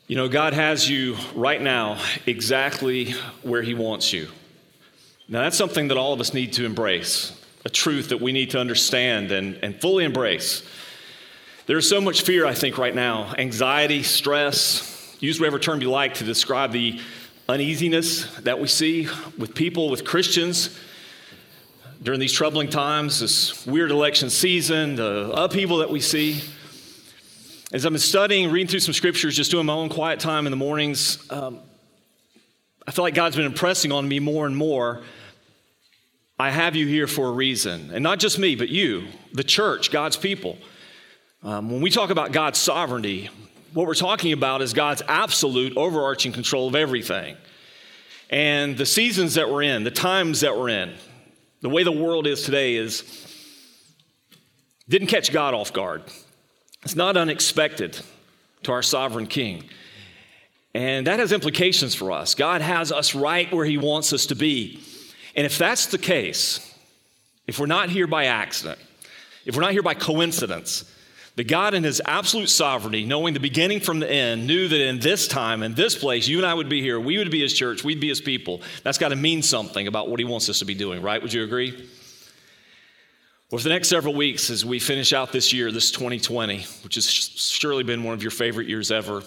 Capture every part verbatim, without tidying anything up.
You know, God has you right now exactly where he wants you. Now, that's something that all of us need to embrace, a truth that we need to understand and, and fully embrace. There's so much fear, I think, right now, anxiety, stress, use whatever term you like to describe the uneasiness that we see with people, with Christians during these troubling times, this weird election season, the upheaval that we see. As I've been studying, reading through some scriptures, just doing my own quiet time in the mornings, um, I feel like God's been impressing on me more and more. I have you here for a reason. And not just me, but you, the church, God's people. Um, when we talk about God's sovereignty, what we're talking about is God's absolute overarching control of everything. And the seasons that we're in, the times that we're in, the way the world is today is, didn't catch God off guard. It's not unexpected to our sovereign King. And that has implications for us. God has us right where he wants us to be. And if that's the case, if we're not here by accident, if we're not here by coincidence, that God in his absolute sovereignty, knowing the beginning from the end, knew that in this time, in this place, you and I would be here, we would be his church, we'd be his people. That's got to mean something about what he wants us to be doing, right? Would you agree? Well, for the next several weeks, as we finish out this year, this twenty twenty, which has surely been one of your favorite years ever,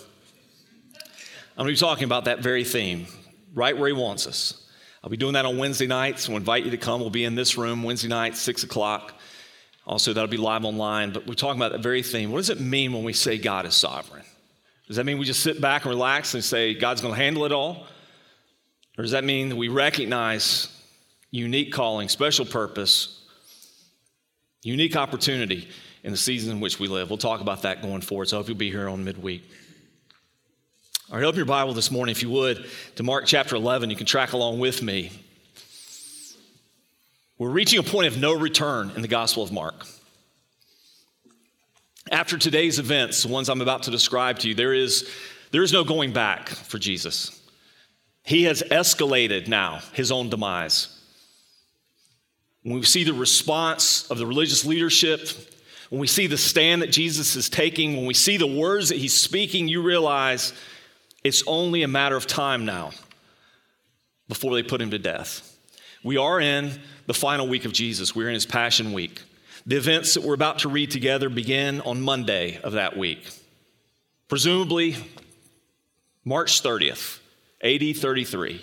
I'm going to be talking about that very theme, right where he wants us. I'll be doing that on Wednesday nights. We'll invite you to come. We'll be in this room Wednesday night, six o'clock. Also, that'll be live online. But we're talking about that very theme. What does it mean when we say God is sovereign? Does that mean we just sit back and relax and say God's going to handle it all? Or does that mean that we recognize unique calling, special purpose, unique opportunity in the season in which we live? We'll talk about that going forward. So I hope you'll be here on midweek. All right, open your Bible this morning, if you would, to Mark chapter eleven. You can track along with me. We're reaching a point of no return in the Gospel of Mark. After today's events, the ones I'm about to describe to you, there is, there is no going back for Jesus. He has escalated now his own demise. When we see the response of the religious leadership, when we see the stand that Jesus is taking, when we see the words that he's speaking, you realize it's only a matter of time now before they put him to death. We are in the final week of Jesus. We're in his Passion Week. The events that we're about to read together begin on Monday of that week. Presumably, March thirtieth, A D thirty-three.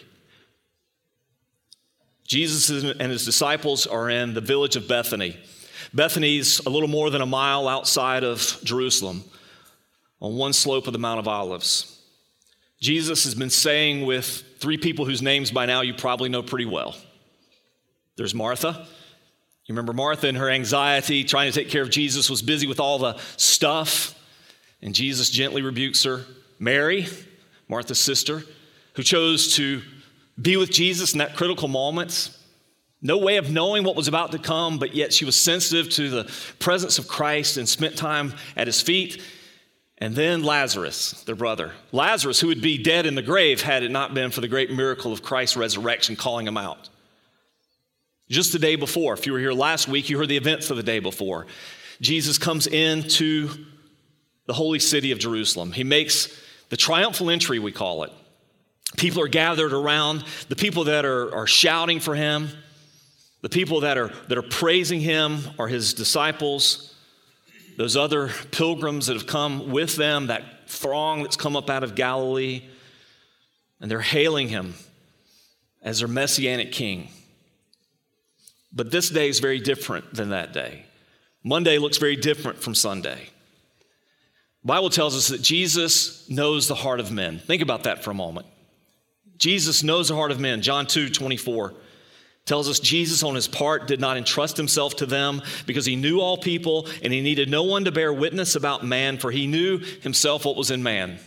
Jesus and his disciples are in the village of Bethany. Bethany's a little more than a mile outside of Jerusalem on one slope of the Mount of Olives. Jesus has been staying with three people whose names by now you probably know pretty well. There's Martha. You remember Martha and her anxiety, trying to take care of Jesus, was busy with all the stuff, and Jesus gently rebukes her. Mary, Martha's sister, who chose to be with Jesus in that critical moment. No way of knowing what was about to come, but yet she was sensitive to the presence of Christ and spent time at his feet. And then Lazarus, their brother. Lazarus, who would be dead in the grave had it not been for the great miracle of Christ's resurrection calling him out. Just the day before, if you were here last week, you heard the events of the day before. Jesus comes into the holy city of Jerusalem. He makes the triumphal entry, we call it. People are gathered around, the people that are, are shouting for him, the people that are, that are praising him are his disciples, those other pilgrims that have come with them, that throng that's come up out of Galilee, and they're hailing him as their messianic king. But this day is very different than that day. Monday looks very different from Sunday. The Bible tells us that Jesus knows the heart of men. Think about that for a moment. Jesus knows the heart of men. John two twenty-four tells us Jesus on his part did not entrust himself to them because he knew all people and he needed no one to bear witness about man, for he knew himself what was in man.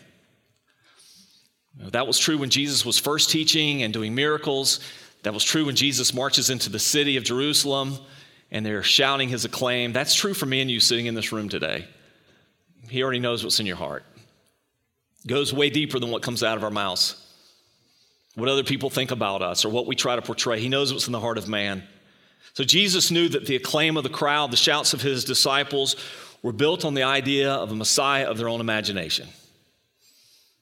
That was true when Jesus was first teaching and doing miracles. That was true when Jesus marches into the city of Jerusalem and they're shouting his acclaim. That's true for me and you sitting in this room today. He already knows what's in your heart. It goes way deeper than what comes out of our mouths, what other people think about us or what we try to portray. He knows what's in the heart of man. So Jesus knew that the acclaim of the crowd, the shouts of his disciples were built on the idea of a Messiah of their own imagination.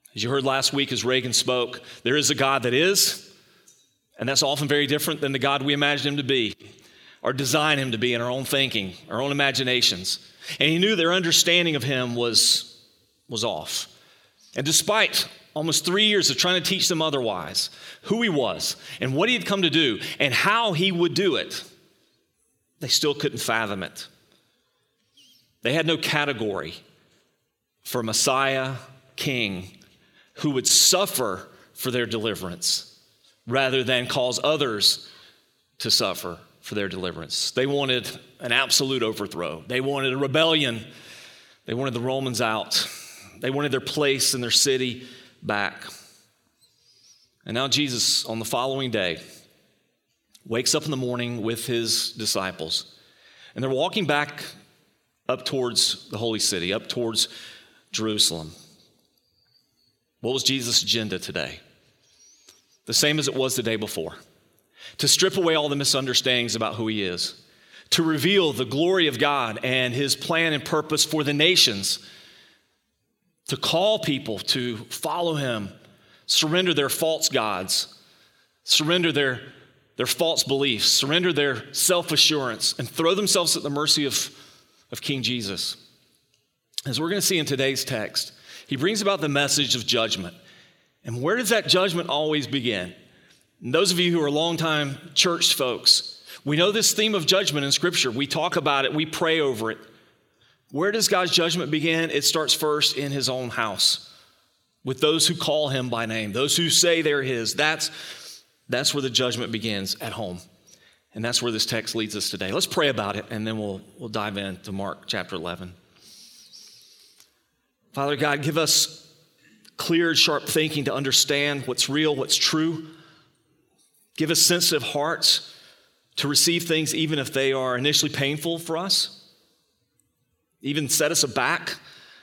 As you heard last week as Reagan spoke, there is a God that is, and that's often very different than the God we imagine him to be or design him to be in our own thinking, our own imaginations. And he knew their understanding of him was, was off. And despite almost three years of trying to teach them otherwise, who he was and what he had come to do and how he would do it, they still couldn't fathom it. They had no category for Messiah, King, who would suffer for their deliverance rather than cause others to suffer for their deliverance. They wanted an absolute overthrow. They wanted a rebellion. They wanted the Romans out. They wanted their place and their city back. And now Jesus, on the following day, wakes up in the morning with his disciples, and they're walking back up towards the holy city, up towards Jerusalem. What was Jesus' agenda today? The same as it was the day before. To strip away all the misunderstandings about who he is. To reveal the glory of God and his plan and purpose for the nations. To call people to follow him, surrender their false gods, surrender their, their false beliefs, surrender their self-assurance, and throw themselves at the mercy of, of King Jesus. As we're going to see in today's text, he brings about the message of judgment. And where does that judgment always begin? And those of you who are longtime church folks, we know this theme of judgment in Scripture. We talk about it, we pray over it. Where does God's judgment begin? It starts first in his own house, with those who call him by name, those who say they're his. That's, that's where the judgment begins, at home. And that's where this text leads us today. Let's pray about it, and then we'll, we'll dive into Mark chapter eleven. Father God, give us clear, sharp thinking to understand what's real, what's true. Give us sensitive hearts to receive things even if they are initially painful for us. Even set us aback.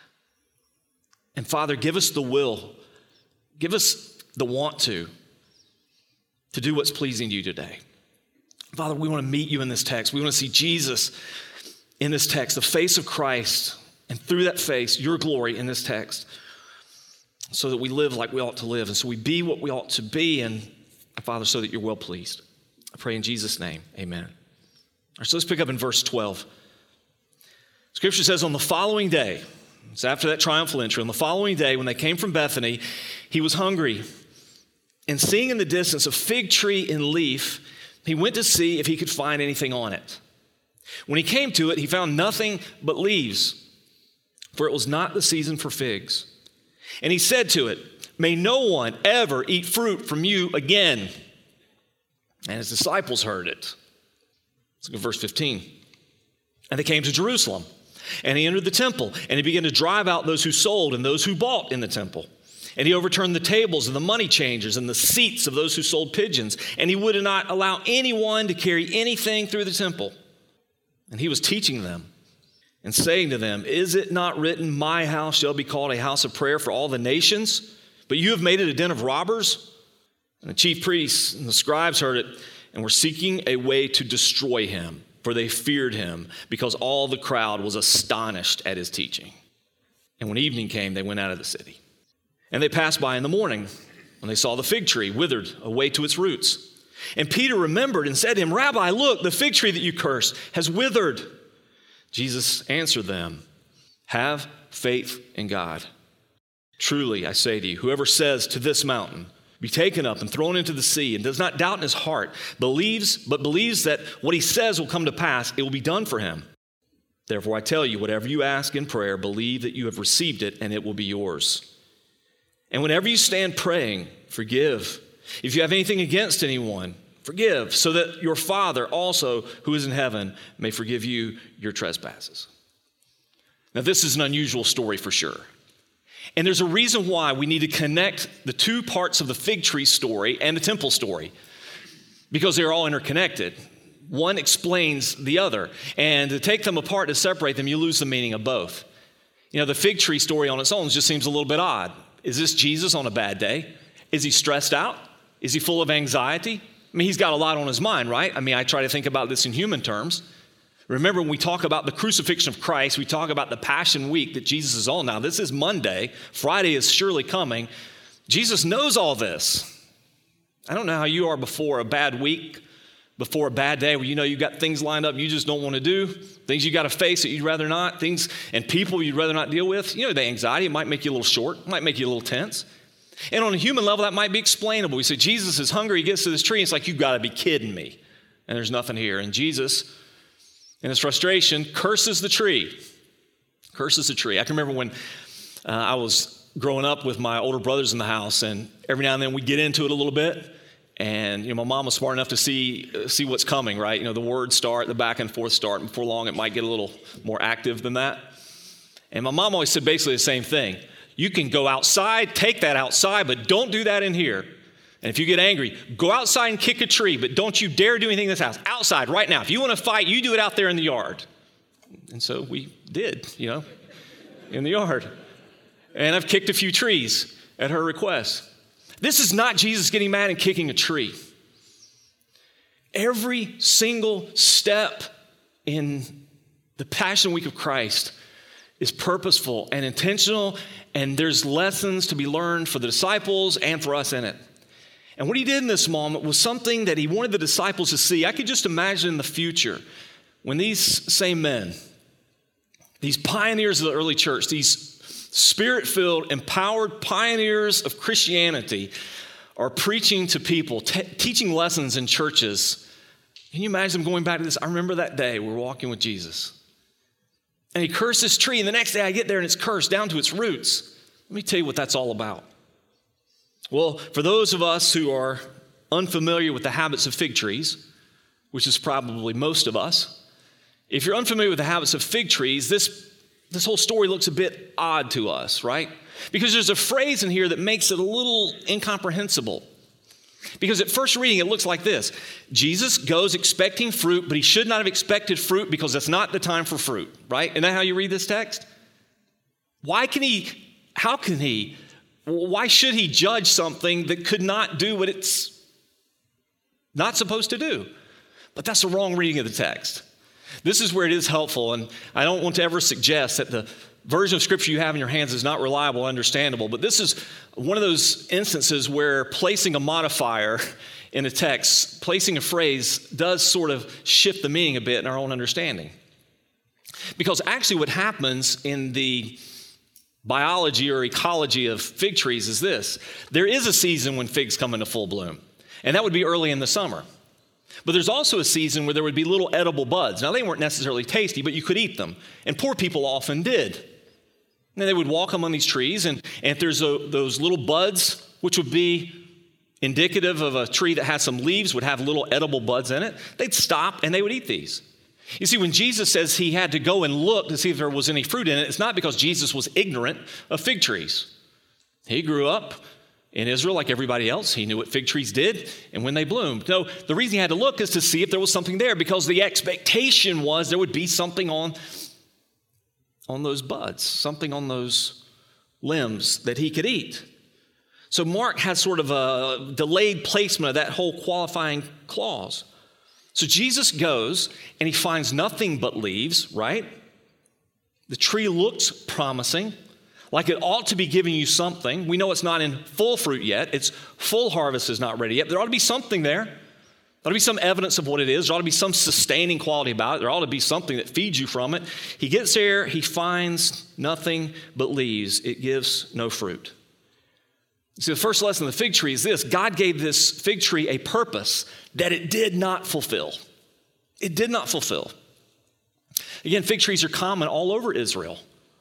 And Father, give us the will, give us the want to, to do what's pleasing to you today. Father, we want to meet you in this text. We want to see Jesus in this text, the face of Christ, and through that face, your glory in this text, so that we live like we ought to live, and so we be what we ought to be, and Father, so that you're well pleased. I pray in Jesus' name, amen. All right, so let's pick up in verse twelve. Scripture says, on the following day, it's after that triumphal entry, on the following day when they came from Bethany, he was hungry. And seeing in the distance a fig tree in leaf, he went to see if he could find anything on it. When he came to it, he found nothing but leaves, for it was not the season for figs. And he said to it, may no one ever eat fruit from you again. And his disciples heard it. Let's look at verse fifteen. And they came to Jerusalem. And he entered the temple, and he began to drive out those who sold and those who bought in the temple. And he overturned the tables of the money changers and the seats of those who sold pigeons. And he would not allow anyone to carry anything through the temple. And he was teaching them and saying to them, is it not written, my house shall be called a house of prayer for all the nations? But you have made it a den of robbers? And the chief priests and the scribes heard it and were seeking a way to destroy him. For they feared him, because all the crowd was astonished at his teaching. And when evening came, they went out of the city. And they passed by in the morning, when they saw the fig tree withered away to its roots. And Peter remembered and said to him, Rabbi, look, the fig tree that you cursed has withered. Jesus answered them, have faith in God. Truly, I say to you, whoever says to this mountain, be taken up and thrown into the sea, and does not doubt in his heart, believes, but believes that what he says will come to pass, it will be done for him. Therefore, I tell you, whatever you ask in prayer, believe that you have received it, and it will be yours. And whenever you stand praying, forgive. If you have anything against anyone, forgive, so that your Father also, who is in heaven, may forgive you your trespasses. Now, this is an unusual story for sure. And there's a reason why we need to connect the two parts of the fig tree story and the temple story, because they're all interconnected. One explains the other, and to take them apart, to separate them, you lose the meaning of both. You know, the fig tree story on its own just seems a little bit odd. Is this Jesus on a bad day? Is he stressed out? Is he full of anxiety? I mean, he's got a lot on his mind, right? I mean, I try to think about this in human terms. Remember, when we talk about the crucifixion of Christ, we talk about the Passion Week that Jesus is on now. This is Monday. Friday is surely coming. Jesus knows all this. I don't know how you are before a bad week, before a bad day where you know you've got things lined up you just don't want to do, things you got to face that you'd rather not, things and people you'd rather not deal with. You know, the anxiety, it might make you a little short, it might make you a little tense. And on a human level, that might be explainable. We say, Jesus is hungry, he gets to this tree, and it's like, you've got to be kidding me. And there's nothing here. And Jesus, in his frustration, curses the tree. Curses the tree. I can remember when uh, I was growing up with my older brothers in the house, and every now and then we'd get into it a little bit. And, you know, my mom was smart enough to see uh, see what's coming, right? You know, the words start, the back and forth start, and before long it might get a little more active than that. And my mom always said basically the same thing. You can go outside, take that outside, but don't do that in here. And if you get angry, go outside and kick a tree, but don't you dare do anything in this house. Outside, right now. If you want to fight, you do it out there in the yard. And so we did, you know, in the yard. And I've kicked a few trees at her request. This is not Jesus getting mad and kicking a tree. Every single step in the Passion Week of Christ is purposeful and intentional, and there's lessons to be learned for the disciples and for us in it. And what he did in this moment was something that he wanted the disciples to see. I could just imagine in the future when these same men, these pioneers of the early church, these Spirit-filled, empowered pioneers of Christianity are preaching to people, t- teaching lessons in churches. Can you imagine them going back to this? I remember that day we were walking with Jesus. And he cursed this tree, and the next day I get there and it's cursed down to its roots. Let me tell you what that's all about. Well, for those of us who are unfamiliar with the habits of fig trees, which is probably most of us, if you're unfamiliar with the habits of fig trees, this This whole story looks a bit odd to us, right? Because there's a phrase in here that makes it a little incomprehensible. Because at first reading, it looks like this. Jesus goes expecting fruit, but he should not have expected fruit because it's not the time for fruit, right? Isn't that how you read this text? Why can he, how can he, why should he judge something that could not do what it's not supposed to do? But that's the wrong reading of the text. This is where it is helpful, and I don't want to ever suggest that the version of Scripture you have in your hands is not reliable, understandable, but this is one of those instances where placing a modifier in a text, placing a phrase, does sort of shift the meaning a bit in our own understanding. Because actually what happens in the biology or ecology of fig trees is this. There is a season when figs come into full bloom, and that would be early in the summer. But there's also a season where there would be little edible buds. Now, they weren't necessarily tasty, but you could eat them. And poor people often did. And they would walk among these trees, and, and if there's a, those little buds, which would be indicative of a tree that has some leaves, would have little edible buds in it, they'd stop and they would eat these. You see, when Jesus says he had to go and look to see if there was any fruit in it, it's not because Jesus was ignorant of fig trees. He grew up in Israel, like everybody else. He knew what fig trees did and when they bloomed. No, the reason he had to look is to see if there was something there, because the expectation was there would be something on, on those buds, something on those limbs that he could eat. So Mark has sort of a delayed placement of that whole qualifying clause. So Jesus goes and he finds nothing but leaves, right? The tree looks promising, like it ought to be giving you something. We know it's not in full fruit yet. Its full harvest is not ready yet. There ought to be something there. There ought to be some evidence of what it is. There ought to be some sustaining quality about it. There ought to be something that feeds you from it. He gets there. He finds nothing but leaves. It gives no fruit. See, the first lesson of the fig tree is this. God gave this fig tree a purpose that it did not fulfill. It did not fulfill. Again, fig trees are common all over Israel.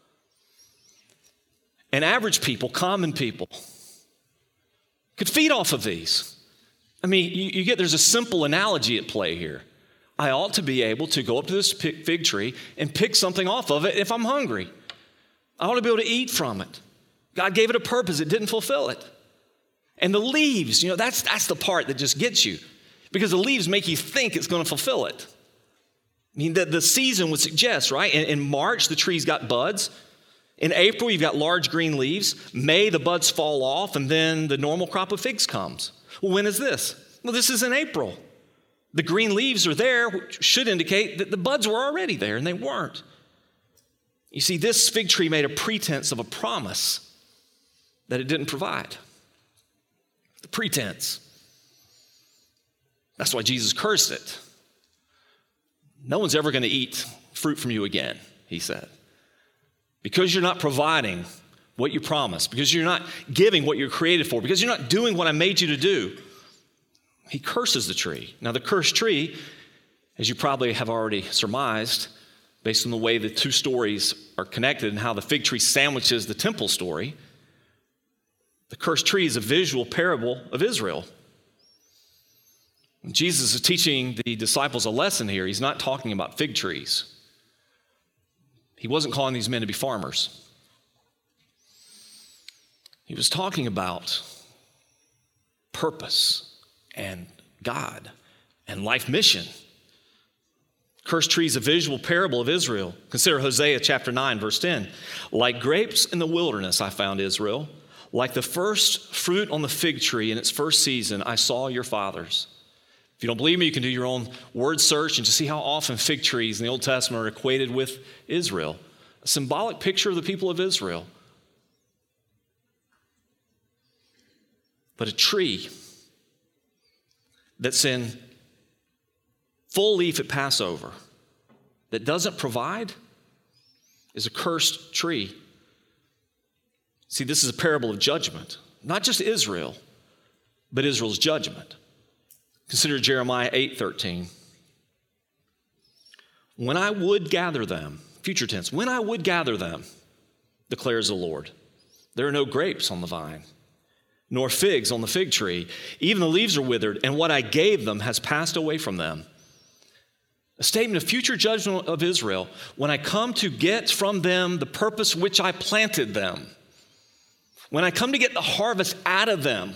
And average people, common people, could feed off of these. I mean, you, you get, there's a simple analogy at play here. I ought to be able to go up to this fig tree and pick something off of it if I'm hungry. I ought to be able to eat from it. God gave it a purpose. It didn't fulfill it. And the leaves, you know, that's, that's the part that just gets you, because the leaves make you think it's going to fulfill it. I mean, the, the season would suggest, right? In, in March, the tree's got buds. In April, you've got large green leaves. May, the buds fall off, and then the normal crop of figs comes. Well, when is this? Well, this is in April. The green leaves are there, which should indicate that the buds were already there, and they weren't. You see, this fig tree made a pretense of a promise that it didn't provide. The pretense. That's why Jesus cursed it. No one's ever going to eat fruit from you again, he said. Because you're not providing what you promised, because you're not giving what you're created for, because you're not doing what I made you to do, he curses the tree. Now, the cursed tree, as you probably have already surmised, based on the way the two stories are connected and how the fig tree sandwiches the temple story, the cursed tree is a visual parable of Israel. When Jesus is teaching the disciples a lesson here, he's not talking about fig trees. He wasn't calling these men to be farmers. He was talking about purpose and God and life mission. Cursed tree is a visual parable of Israel. Consider Hosea chapter nine, verse ten. Like grapes in the wilderness, I found Israel. Like the first fruit on the fig tree in its first season, I saw your fathers. If you don't believe me, you can do your own word search and just see how often fig trees in the Old Testament are equated with Israel. A symbolic picture of the people of Israel. But a tree that's in full leaf at Passover that doesn't provide is a cursed tree. See, this is a parable of judgment. Not just Israel, but Israel's judgment. Consider Jeremiah eight thirteen. When I would gather them, future tense, when I would gather them, declares the Lord, there are no grapes on the vine, nor figs on the fig tree. Even the leaves are withered, and what I gave them has passed away from them. A statement of future judgment of Israel when I come to get from them the purpose which I planted them. When I come to get the harvest out of them,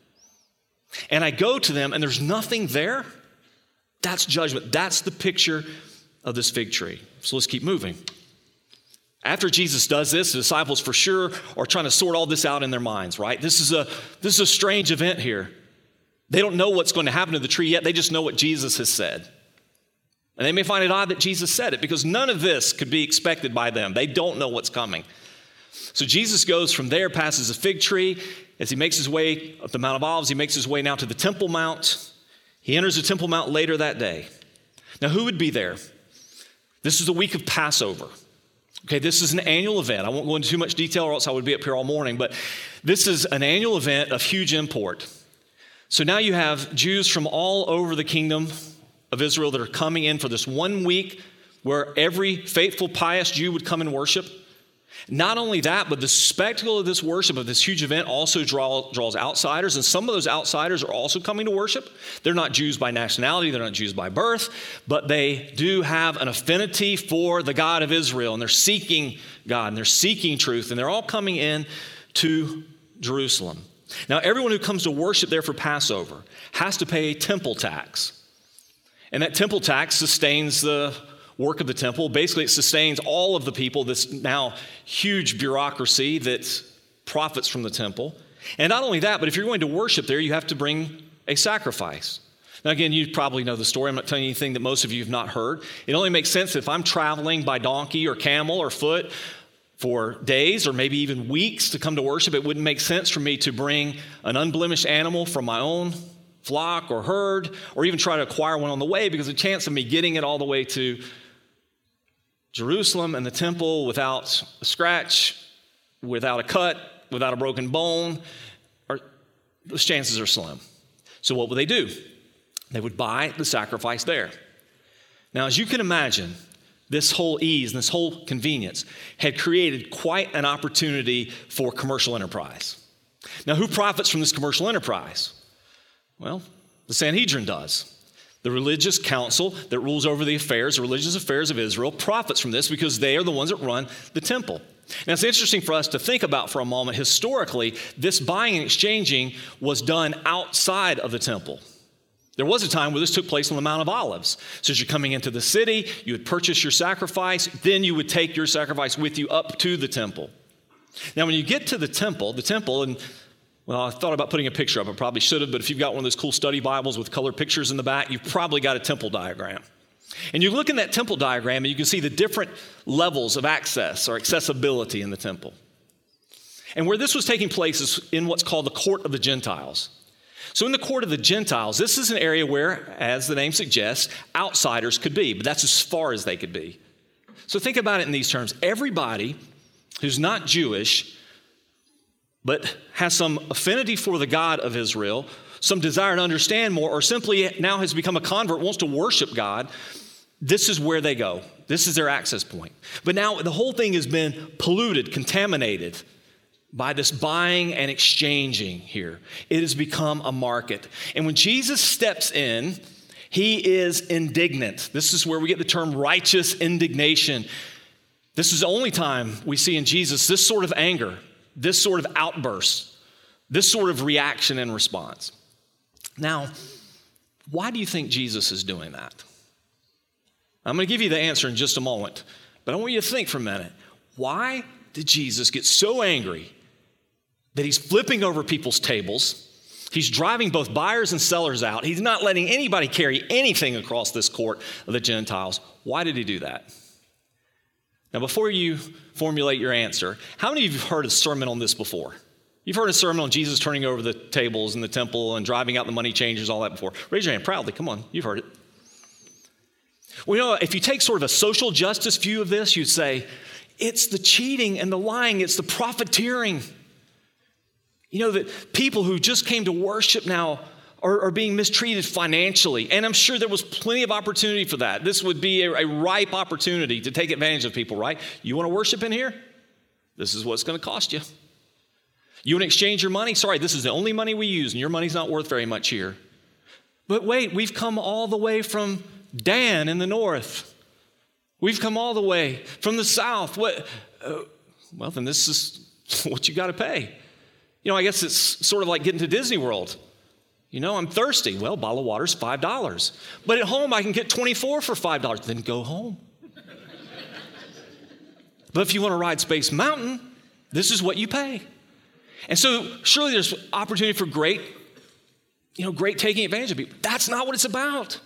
and I go to them and there's nothing there, that's judgment. That's the picture of this fig tree. So let's keep moving. After Jesus does this, the disciples for sure are trying to sort all this out in their minds, right? This is a, this is a strange event here. They don't know what's going to happen to the tree yet. They just know what Jesus has said. And they may find it odd that Jesus said it because none of this could be expected by them. They don't know what's coming. So Jesus goes from there, passes a fig tree. As he makes his way up the Mount of Olives, he makes his way now to the Temple Mount. He enters the Temple Mount later that day. Now, who would be there? This is the week of Passover. Okay, this is an annual event. I won't go into too much detail or else I would be up here all morning, but this is an annual event of huge import. So now you have Jews from all over the kingdom of Israel that are coming in for this one week where every faithful, pious Jew would come and worship. Not only that, but the spectacle of this worship, of this huge event, also draw, draws outsiders, and some of those outsiders are also coming to worship. They're not Jews by nationality, they're not Jews by birth, but they do have an affinity for the God of Israel, and they're seeking God, and they're seeking truth, and they're all coming in to Jerusalem. Now, everyone who comes to worship there for Passover has to pay a temple tax, and that temple tax sustains the work of the temple. Basically, it sustains all of the people, this now huge bureaucracy that profits from the temple. And not only that, but if you're going to worship there, you have to bring a sacrifice. Now, again, you probably know the story. I'm not telling you anything that most of you have not heard. It only makes sense if I'm traveling by donkey or camel or foot for days or maybe even weeks to come to worship. It wouldn't make sense for me to bring an unblemished animal from my own flock or herd or even try to acquire one on the way, because the chance of me getting it all the way to Jerusalem and the temple without a scratch, without a cut, without a broken bone, or, those chances are slim. So what would they do? They would buy the sacrifice there. Now, as you can imagine, this whole ease and this whole convenience had created quite an opportunity for commercial enterprise. Now, who profits from this commercial enterprise? Well, the Sanhedrin does. The religious council that rules over the affairs, the religious affairs of Israel, profits from this because they are the ones that run the temple. Now, it's interesting for us to think about for a moment. Historically, this buying and exchanging was done outside of the temple. There was a time where this took place on the Mount of Olives. So as you're coming into the city, you would purchase your sacrifice, then you would take your sacrifice with you up to the temple. Now, when you get to the temple, the temple, and Well, I thought about putting a picture up. I probably should have, but if you've got one of those cool study Bibles with colored pictures in the back, you've probably got a temple diagram. And you look in that temple diagram and you can see the different levels of access or accessibility in the temple. And where this was taking place is in what's called the court of the Gentiles. So in the court of the Gentiles, this is an area where, as the name suggests, outsiders could be, but that's as far as they could be. So think about it in these terms. Everybody who's not Jewish, but has some affinity for the God of Israel, some desire to understand more, or simply now has become a convert, wants to worship God, this is where they go. This is their access point. But now the whole thing has been polluted, contaminated by this buying and exchanging here. It has become a market. And when Jesus steps in, he is indignant. This is where we get the term righteous indignation. This is the only time we see in Jesus this sort of anger, this sort of outburst, this sort of reaction and response. Now, why do you think Jesus is doing that? I'm going to give you the answer in just a moment, but I want you to think for a minute. Why did Jesus get so angry that he's flipping over people's tables? He's driving both buyers and sellers out. He's not letting anybody carry anything across this court of the Gentiles. Why did he do that? Now, before you formulate your answer, how many of you have heard a sermon on this before? You've heard a sermon on Jesus turning over the tables in the temple and driving out the money changers, all that before. Raise your hand proudly. Come on, you've heard it. Well, you know, if you take sort of a social justice view of this, you'd say, it's the cheating and the lying, it's the profiteering. You know, that people who just came to worship now are, are being mistreated financially. And I'm sure there was plenty of opportunity for that. This would be a, a ripe opportunity to take advantage of people, right? You want to worship in here? This is what it's going to cost you. You want to exchange your money? Sorry, this is the only money we use, and your money's not worth very much here. But wait, we've come all the way from Dan in the north. We've come all the way from the south. What? Uh, well, then this is what you got to pay. You know, I guess it's sort of like getting to Disney World. You know, I'm thirsty. Well, a bottle of water's five dollars. But at home, I can get twenty-four for five dollars. Then go home. But if you want to ride Space Mountain, this is what you pay. And so surely there's opportunity for great, you know, great taking advantage of people. That's not what it's about.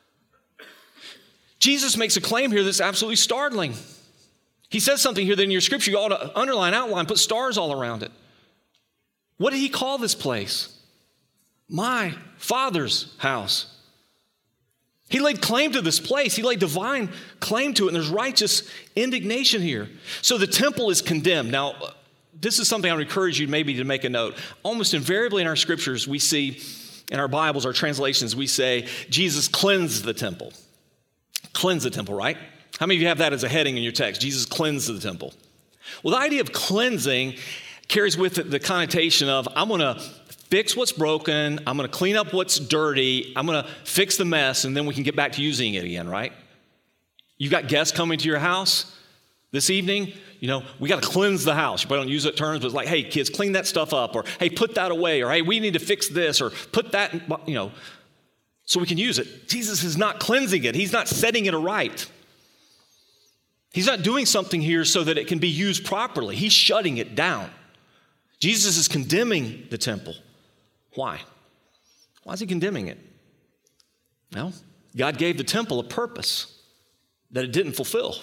Jesus makes a claim here that's absolutely startling. He says something here that in your scripture you ought to underline, outline, put stars all around it. What did he call this place? My Father's house. He laid claim to this place. He laid divine claim to it, and there's righteous indignation here. So the temple is condemned. Now, this is something I would encourage you maybe to make a note. Almost invariably in our scriptures, we see, in our Bibles, our translations, we say, Jesus cleansed the temple. Cleanse the temple, right? How many of you have that as a heading in your text? Jesus cleansed the temple. Well, the idea of cleansing carries with it the connotation of, I'm going to fix what's broken, I'm going to clean up what's dirty, I'm going to fix the mess, and then we can get back to using it again, right? You've got guests coming to your house this evening, you know, we got to cleanse the house. You probably don't use it terms, but it's like, hey, kids, clean that stuff up, or hey, put that away, or hey, we need to fix this, or put that, you know, so we can use it. Jesus is not cleansing it. He's not setting it aright. He's not doing something here so that it can be used properly. He's shutting it down. Jesus is condemning the temple. Why? Why is he condemning it? Well, God gave the temple a purpose that it didn't fulfill.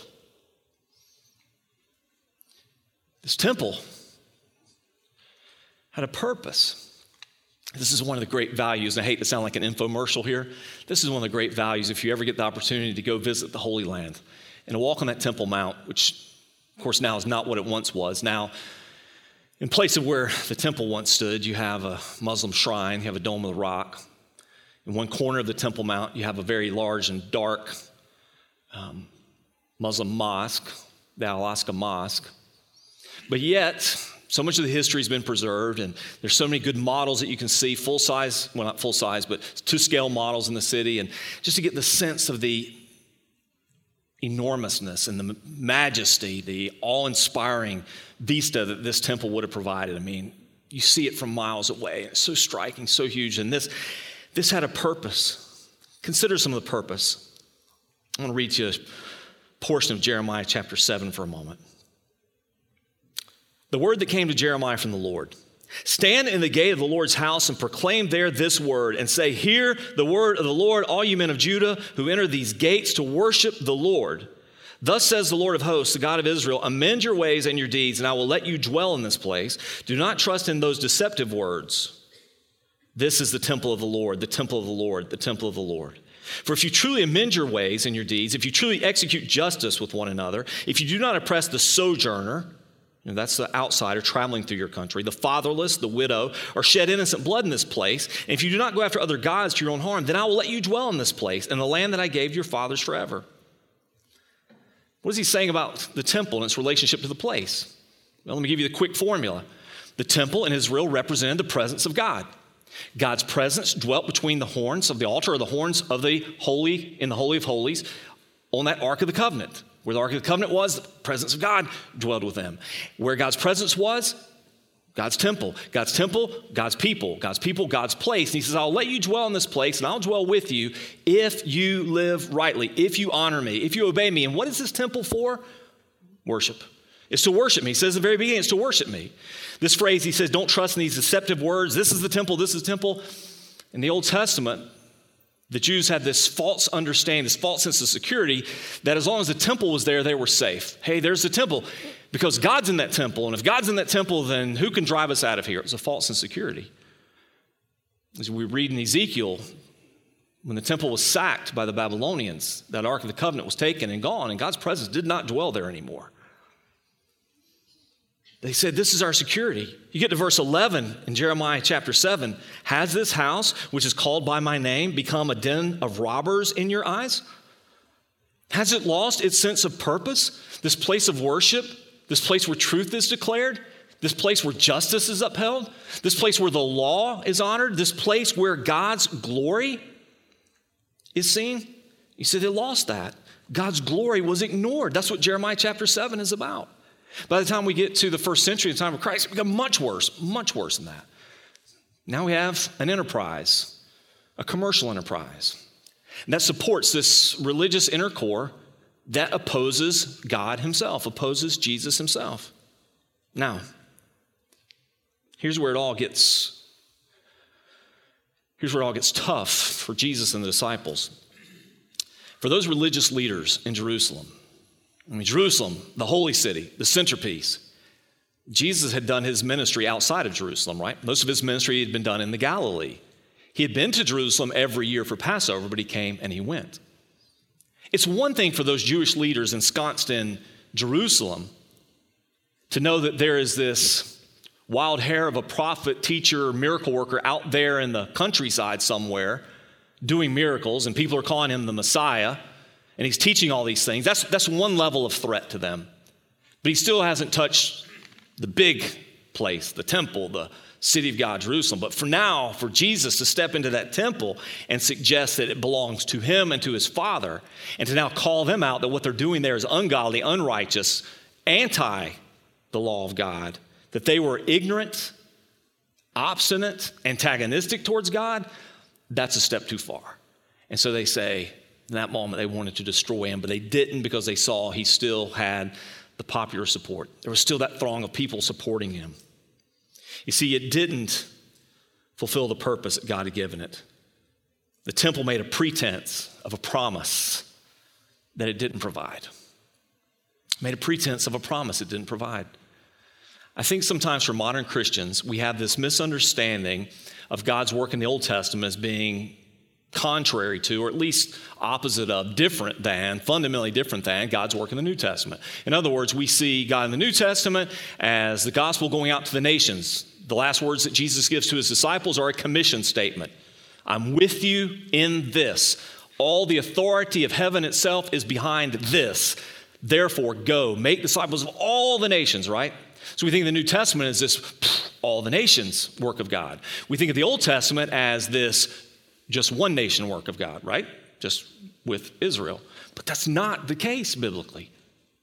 This temple had a purpose. This is one of the great values, and I hate to sound like an infomercial here. This is one of the great values if you ever get the opportunity to go visit the Holy Land and to walk on that Temple Mount, which, of course, now is not what it once was. Now, in place of where the temple once stood, you have a Muslim shrine, you have a dome of the rock. In one corner of the Temple Mount, you have a very large and dark um, Muslim mosque, the Al-Aqsa Mosque. But yet, so much of the history has been preserved, and there's so many good models that you can see, full size, well, not full size, but two scale models in the city, and just to get the sense of the enormousness and the majesty, the awe-inspiring vista that this temple would have provided. I mean, you see it from miles away. It's so striking, so huge, and this, this had a purpose. Consider some of the purpose. I want to read to you a portion of Jeremiah chapter seven for a moment. The word that came to Jeremiah from the Lord. Stand in the gate of the Lord's house and proclaim there this word and say, hear the word of the Lord, all you men of Judah who enter these gates to worship the Lord. Thus says the Lord of hosts, the God of Israel, amend your ways and your deeds, and I will let you dwell in this place. Do not trust in those deceptive words. This is the temple of the Lord, the temple of the Lord, the temple of the Lord. For if you truly amend your ways and your deeds, if you truly execute justice with one another, if you do not oppress the sojourner, you know, that's the outsider traveling through your country, the fatherless, the widow, or shed innocent blood in this place, and if you do not go after other gods to your own harm, then I will let you dwell in this place, in the land that I gave your fathers forever. What is he saying about the temple and its relationship to the place? Well, let me give you the quick formula. The temple in Israel represented the presence of God. God's presence dwelt between the horns of the altar, or the horns of the holy, in the Holy of Holies, on that Ark of the Covenant. Where the Ark of the Covenant was, the presence of God dwelled with them. Where God's presence was, God's temple. God's temple, God's people. God's people, God's place. And he says, I'll let you dwell in this place, and I'll dwell with you if you live rightly, if you honor me, if you obey me. And what is this temple for? Worship. It's to worship me. He says at the very beginning, it's to worship me. This phrase, he says, don't trust in these deceptive words. This is the temple, this is the temple. In the Old Testament, the Jews had this false understanding, this false sense of security, that as long as the temple was there, they were safe. Hey, there's the temple, because God's in that temple. And if God's in that temple, then who can drive us out of here? It was a false sense of security. As we read in Ezekiel, when the temple was sacked by the Babylonians, that Ark of the Covenant was taken and gone, and God's presence did not dwell there anymore. They said, this is our security. You get to verse eleven in Jeremiah chapter seven. Has this house, which is called by my name, become a den of robbers in your eyes? Has it lost its sense of purpose? This place of worship, this place where truth is declared, this place where justice is upheld, this place where the law is honored, this place where God's glory is seen? You said they lost that. God's glory was ignored. That's what Jeremiah chapter seven is about. By the time we get to the first century, the time of Christ, it became much worse, much worse than that. Now we have an enterprise, a commercial enterprise, and that supports this religious inner core that opposes God himself, opposes Jesus himself. Now, here's where it all gets, here's where it all gets tough for Jesus and the disciples. For those religious leaders in Jerusalem, I mean, Jerusalem, the holy city, the centerpiece. Jesus had done his ministry outside of Jerusalem, right? Most of his ministry had been done in the Galilee. He had been to Jerusalem every year for Passover, but he came and he went. It's one thing for those Jewish leaders ensconced in Jerusalem to know that there is this wild hair of a prophet, teacher, miracle worker out there in the countryside somewhere doing miracles, and people are calling him the Messiah. And he's teaching all these things. That's, that's one level of threat to them. But he still hasn't touched the big place, the temple, the city of God, Jerusalem. But for now, for Jesus to step into that temple and suggest that it belongs to him and to his Father, and to now call them out that what they're doing there is ungodly, unrighteous, anti the law of God, that they were ignorant, obstinate, antagonistic towards God, that's a step too far. And so they say, in that moment, they wanted to destroy him, but they didn't, because they saw he still had the popular support. There was still that throng of people supporting him. You see, it didn't fulfill the purpose that God had given it. The temple made a pretense of a promise that it didn't provide. It made a pretense of a promise it didn't provide. I think sometimes for modern Christians, we have this misunderstanding of God's work in the Old Testament as being contrary to, or at least opposite of, different than, fundamentally different than God's work in the New Testament. In other words, we see God in the New Testament as the gospel going out to the nations. The last words that Jesus gives to his disciples are a commission statement. I'm with you in this. All the authority of heaven itself is behind this. Therefore, go, make disciples of all the nations, right? So we think the New Testament is this pff, all the nations work of God. We think of the Old Testament as this just one nation work of God, right? Just with Israel. But that's not the case biblically.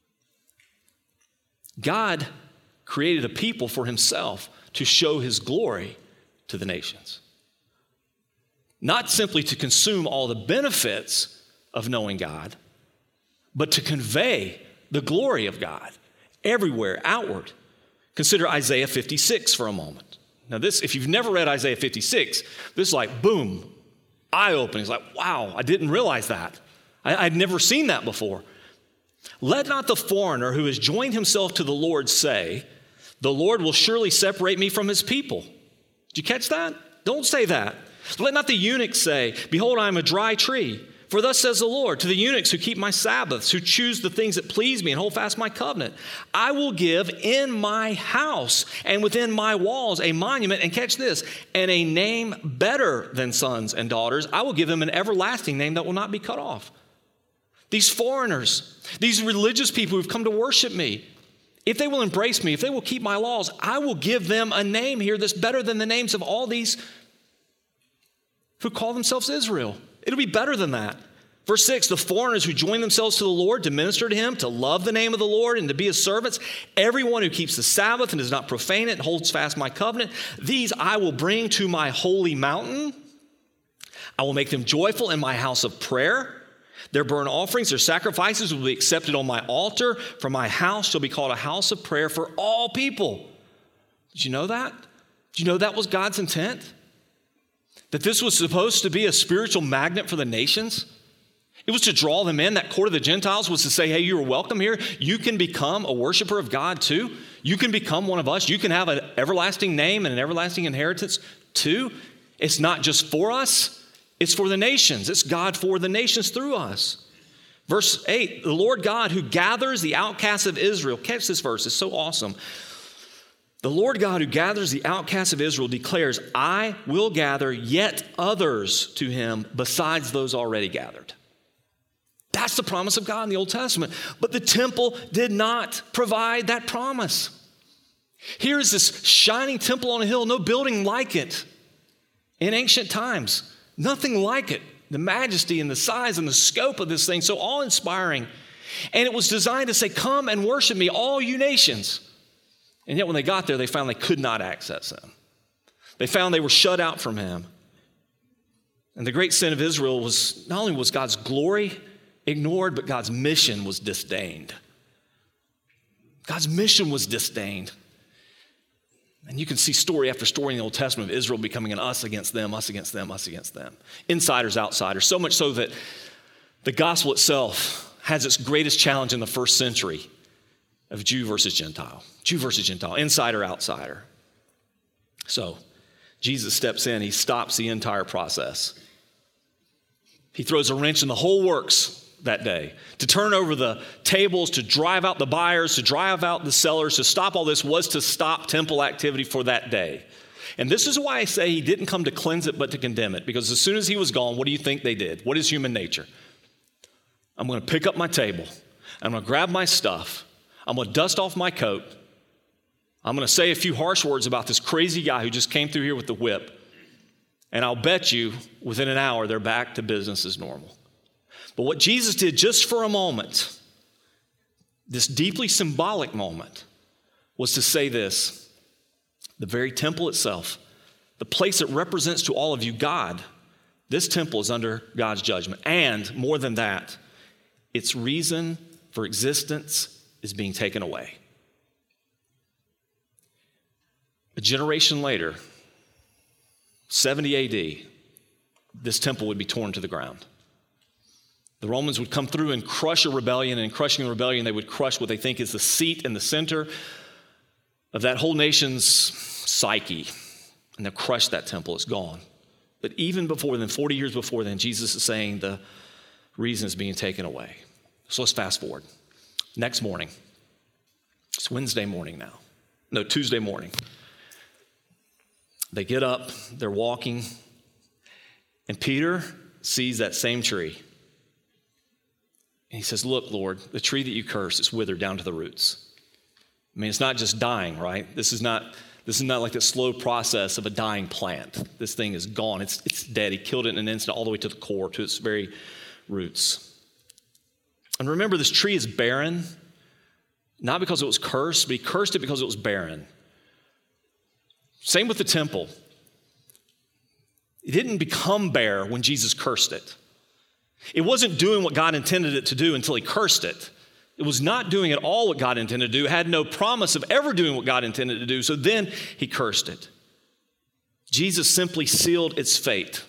God created a people for himself to show his glory to the nations. Not simply to consume all the benefits of knowing God, but to convey the glory of God everywhere, outward. Consider Isaiah fifty-six for a moment. Now this, if you've never read Isaiah fifty-six, this is like, boom, eye-opening. It's like, wow, I didn't realize that. I, I'd never seen that before. Let not the foreigner who has joined himself to the Lord say, the Lord will surely separate me from his people. Did you catch that? Don't say that. Let not the eunuch say, behold, I am a dry tree. For thus says the Lord, to the eunuchs who keep my Sabbaths, who choose the things that please me and hold fast my covenant, I will give in my house and within my walls a monument, and catch this, and a name better than sons and daughters. I will give them an everlasting name that will not be cut off. These foreigners, these religious people who've come to worship me, if they will embrace me, if they will keep my laws, I will give them a name here that's better than the names of all these who call themselves Israel. It'll be better than that. Verse six, the foreigners who join themselves to the Lord to minister to him, to love the name of the Lord and to be his servants, everyone who keeps the Sabbath and does not profane it and holds fast my covenant, these I will bring to my holy mountain. I will make them joyful in my house of prayer. Their burnt offerings, their sacrifices will be accepted on my altar. For my house shall be called a house of prayer for all people. Did you know that? Did you know that was God's intent? That this was supposed to be a spiritual magnet for the nations? It was to draw them in. That court of the Gentiles was to say, hey, you're welcome here. You can become a worshiper of God too. You can become one of us. You can have an everlasting name and an everlasting inheritance too. It's not just for us. It's for the nations. It's God for the nations through us. Verse eight, the Lord God who gathers the outcasts of Israel. Catch this verse. It's so awesome. The Lord God who gathers the outcasts of Israel declares, I will gather yet others to him besides those already gathered. That's the promise of God in the Old Testament. But the temple did not provide that promise. Here is this shining temple on a hill, no building like it in ancient times. Nothing like it. The majesty and the size and the scope of this thing, so awe-inspiring. And it was designed to say, come and worship me, all you nations. And yet when they got there, they found they could not access him. They found they were shut out from him. And the great sin of Israel was, not only was God's glory ignored, but God's mission was disdained. God's mission was disdained. And you can see story after story in the Old Testament of Israel becoming an us against them, us against them, us against them. Insiders, outsiders. So much so that the gospel itself has its greatest challenge in the first century of Jew versus Gentile. Jew versus Gentile. Insider, outsider. So Jesus steps in. He stops the entire process. He throws a wrench in the whole works that day, to turn over the tables, to drive out the buyers, to drive out the sellers, to stop all this was to stop temple activity for that day. And this is why I say he didn't come to cleanse it, but to condemn it. Because as soon as he was gone, what do you think they did? What is human nature? I'm going to pick up my table. I'm going to grab my stuff. I'm going to dust off my coat. I'm going to say a few harsh words about this crazy guy who just came through here with the whip. And I'll bet you within an hour, they're back to business as normal. But what Jesus did just for a moment, this deeply symbolic moment, was to say this: the very temple itself, the place it represents to all of you God, this temple is under God's judgment. And more than that, its reason for existence is being taken away. A generation later, seventy A D, this temple would be torn to the ground. The Romans would come through and crush a rebellion, and in crushing the rebellion, they would crush what they think is the seat and the center of that whole nation's psyche. And they'll crush that temple. It's gone. But even before then, forty years before then, Jesus is saying the reason is being taken away. So let's fast forward. Next morning. It's Wednesday morning now. No, Tuesday morning. They get up, they're walking, and Peter sees that same tree. And he says, look, Lord, the tree that you cursed is withered down to the roots. I mean, it's not just dying, right? This is not this is not like the slow process of a dying plant. This thing is gone. It's, it's dead. He killed it in an instant all the way to the core, to its very roots. And remember, this tree is barren, not because it was cursed, but he cursed it because it was barren. Same with the temple. It didn't become bare when Jesus cursed it. It wasn't doing what God intended it to do until he cursed it. It was not doing at all what God intended to do. It had no promise of ever doing what God intended to do. So then he cursed it. Jesus simply sealed its fate.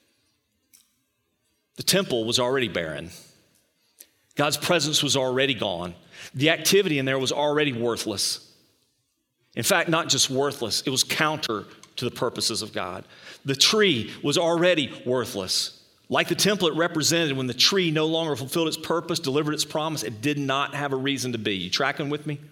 The temple was already barren. God's presence was already gone. The activity in there was already worthless. In fact, not just worthless, it was counter to the purposes of God. The tree was already worthless. Like the temple it represented, when the tree no longer fulfilled its purpose, delivered its promise, it did not have a reason to be. You tracking with me?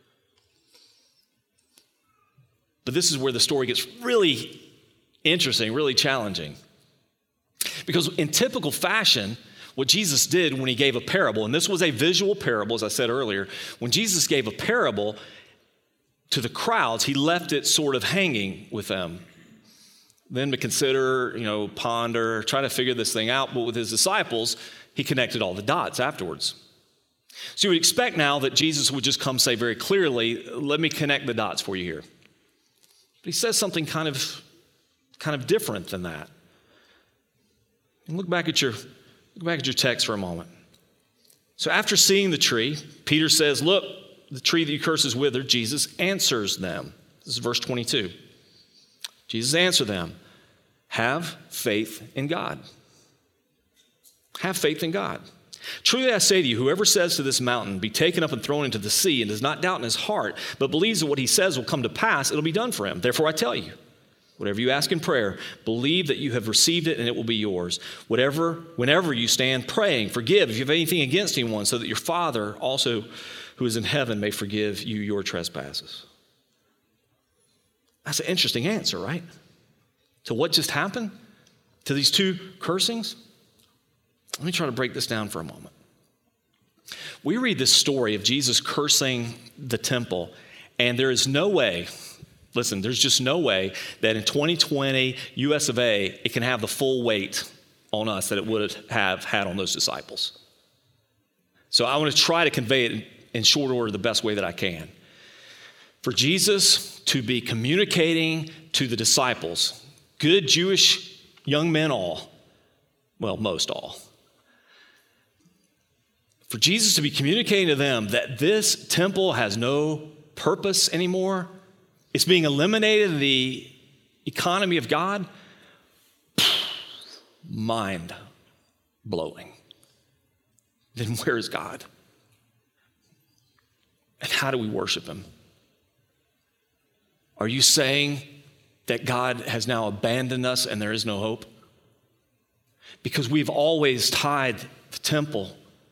But this is where the story gets really interesting, really challenging. Because in typical fashion, what Jesus did when he gave a parable, and this was a visual parable, as I said earlier, when Jesus gave a parable to the crowds, he left it sort of hanging with them. Then to consider, you know, ponder, try to figure this thing out. But with his disciples, he connected all the dots afterwards. So you would expect now that Jesus would just come say very clearly, let me connect the dots for you here. But he says something kind of, kind of different than that. And look back at your, look back at your text for a moment. So after seeing the tree, Peter says, look, the tree that you curse is withered. Jesus answers them. This is verse twenty-two. Jesus answered them, have faith in God. Have faith in God. Truly I say to you, whoever says to this mountain, be taken up and thrown into the sea, and does not doubt in his heart, but believes that what he says will come to pass, it'll be done for him. Therefore I tell you, whatever you ask in prayer, believe that you have received it and it will be yours. Whatever, whenever you stand praying, forgive if you have anything against anyone, so that your Father also who is in heaven may forgive you your trespasses. That's an interesting answer, right? To what just happened? To these two cursings? Let me try to break this down for a moment. We read this story of Jesus cursing the temple, and there is no way, listen, there's just no way that in twenty twenty U S of A, it can have the full weight on us that it would have had on those disciples. So I want to try to convey it in short order the best way that I can. For Jesus to be communicating to the disciples, good Jewish young men all, well, most all, for Jesus to be communicating to them that this temple has no purpose anymore, it's being eliminated in the economy of God, mind-blowing. Then where is God? And how do we worship him? Are you saying that God has now abandoned us and there is no hope? Because we've always tied the temple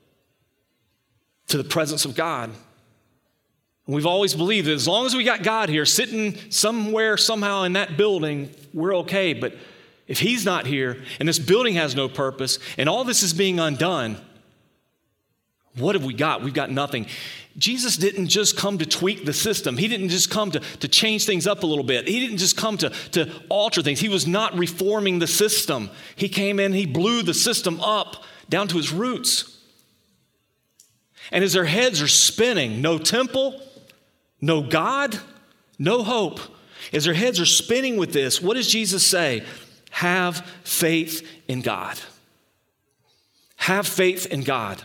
to the presence of God. And we've always believed that as long as we got God here sitting somewhere, somehow in that building, we're okay. But if he's not here and this building has no purpose and all this is being undone, what have we got? We've got nothing. Jesus didn't just come to tweak the system. He didn't just come to, to change things up a little bit. He didn't just come to, to alter things. He was not reforming the system. He came in, he blew the system up down to his roots. And as their heads are spinning, no temple, no God, no hope. As their heads are spinning with this, what does Jesus say? Have faith in God. Have faith in God.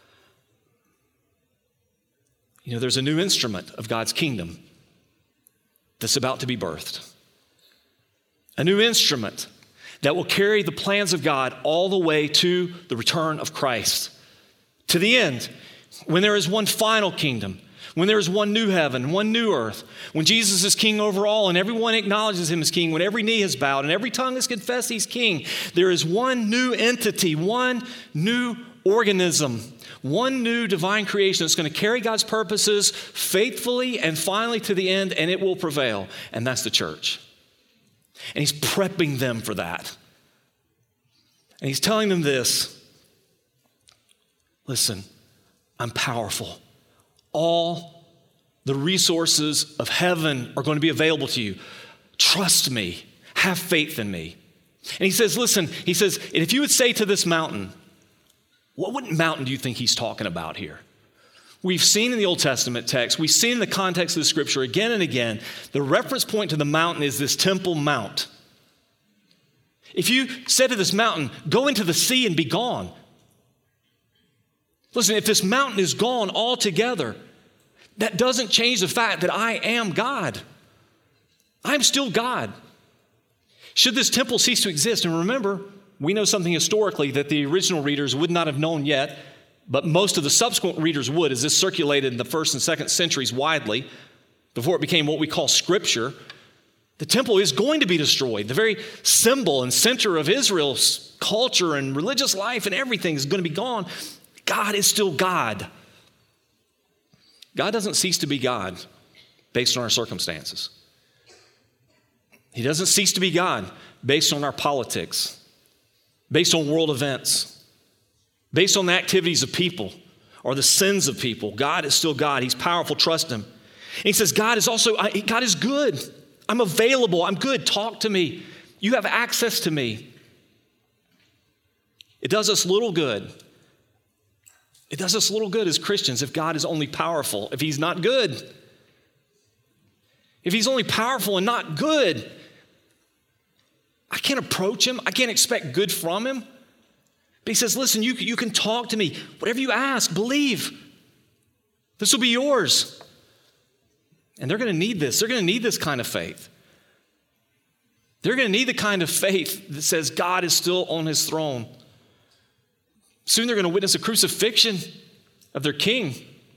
You know, there's a new instrument of God's kingdom that's about to be birthed. A new instrument that will carry the plans of God all the way to the return of Christ. To the end, when there is one final kingdom, when there is one new heaven, one new earth, when Jesus is king over all and everyone acknowledges him as king, when every knee has bowed and every tongue has confessed he's king, there is one new entity, one new organism, one new divine creation that's going to carry God's purposes faithfully and finally to the end, and it will prevail. And that's the church. And he's prepping them for that. And he's telling them this. Listen, I'm powerful. All the resources of heaven are going to be available to you. Trust me. Have faith in me. And he says, listen, he says, and if you would say to this mountain, what what mountain do you think he's talking about here? We've seen in the Old Testament text, we've seen in the context of the scripture again and again, the reference point to the mountain is this Temple Mount. If you said to this mountain, go into the sea and be gone. Listen, if this mountain is gone altogether, that doesn't change the fact that I am God. I'm still God. Should this temple cease to exist, and remember, we know something historically that the original readers would not have known yet, but most of the subsequent readers would, as this circulated in the first and second centuries widely, before it became what we call Scripture. The temple is going to be destroyed. The very symbol and center of Israel's culture and religious life and everything is going to be gone. God is still God. God doesn't cease to be God based on our circumstances. He doesn't cease to be God based on our politics, based on world events, based on the activities of people or the sins of people. God is still God. He's powerful. Trust him. And he says, God is also, God is good. I'm available. I'm good. Talk to me. You have access to me. It does us little good. It does us little good as Christians if God is only powerful, if he's not good. If he's only powerful and not good, I can't approach him. I can't expect good from him. But he says, listen, you, you can talk to me. Whatever you ask, believe. This will be yours. And they're going to need this. They're going to need this kind of faith. They're going to need the kind of faith that says God is still on his throne. Soon they're going to witness a crucifixion of their king.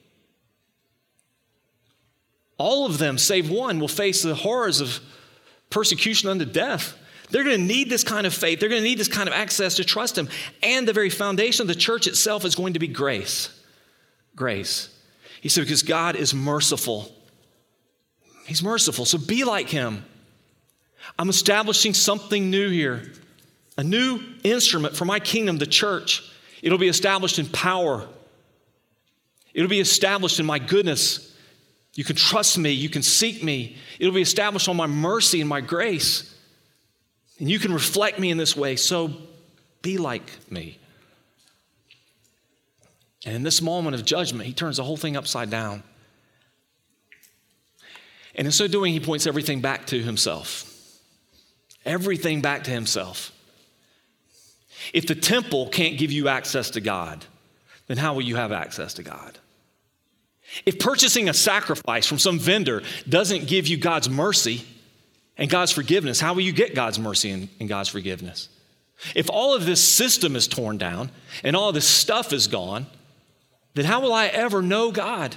All of them, save one, will face the horrors of persecution unto death. They're going to need this kind of faith. They're going to need this kind of access to trust him. And the very foundation of the church itself is going to be grace. Grace. He said, because God is merciful. He's merciful, so be like him. I'm establishing something new here. A new instrument for my kingdom, the church. It'll be established in power. It'll be established in my goodness. You can trust me. You can seek me. It'll be established on my mercy and my grace. And you can reflect me in this way, so be like me. And in this moment of judgment, he turns the whole thing upside down. And in so doing, he points everything back to himself. Everything back to himself. If the temple can't give you access to God, then how will you have access to God? If purchasing a sacrifice from some vendor doesn't give you God's mercy and God's forgiveness, how will you get God's mercy and, and God's forgiveness? If all of this system is torn down and all this stuff is gone, then how will I ever know God?